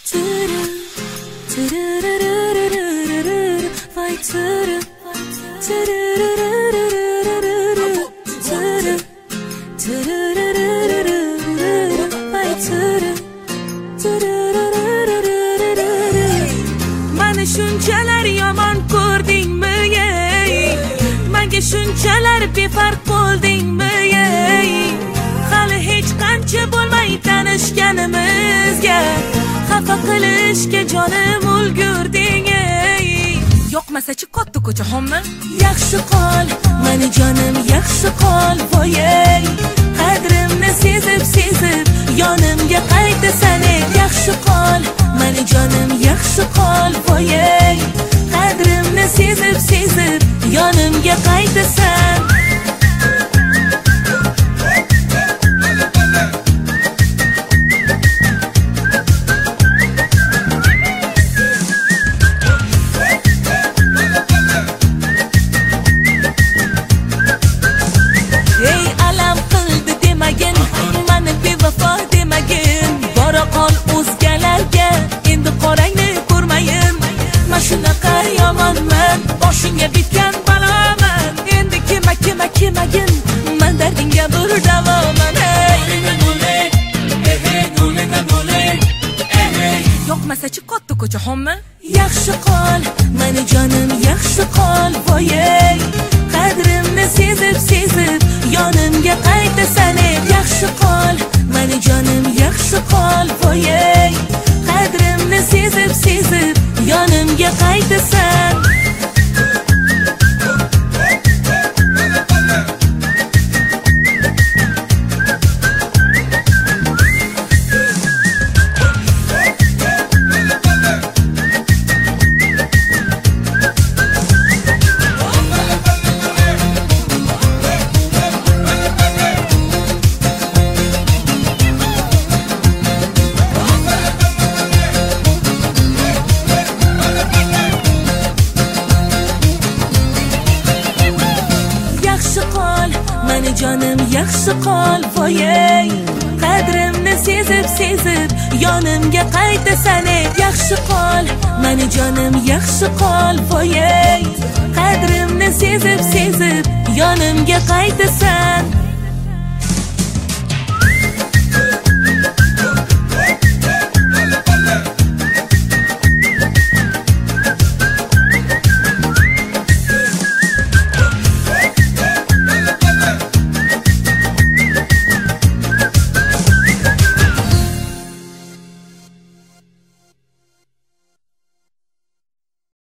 Mani shunchalar yomon ko'rdingmi ey? Menga shunchalar befarq bo'ldingmi ey? Hali hech qancha bo'lmay tanishganimizga xafa qilishga jonim ulgurding ey. Yoqmasa-chi katta ko'chahommi? Yaxshi qol, mani jonim yaxshi qol voyey. Qadrimni sezib yonimga qaytasan ey. Yaxshi qol, mani jonim yaxshi qol voyey. Qadrimni sezib yonimga qaytasan. Shunaqa yomonman, boshingga bitgan baloman. Endi kemagin, men dardingga bir davoman ey. Yoqmasa-chi katta ko'chahommi? Yaxshi qol, mani jonim yaxshi qol voyey. Qadrimni sezib yonimga qaytasan ey. Yaxshi qol, mani jonim yaxshi qol voyey. Qadrimni sezib yonimga qaytasan. Mani jonim yaxshi qol voyey. Qadrimni sezib yonimga qaytasan ey. Yaxshi qol, mani jonim yaxshi qol voyey. Qadrimni sezib yonimga qaytasan.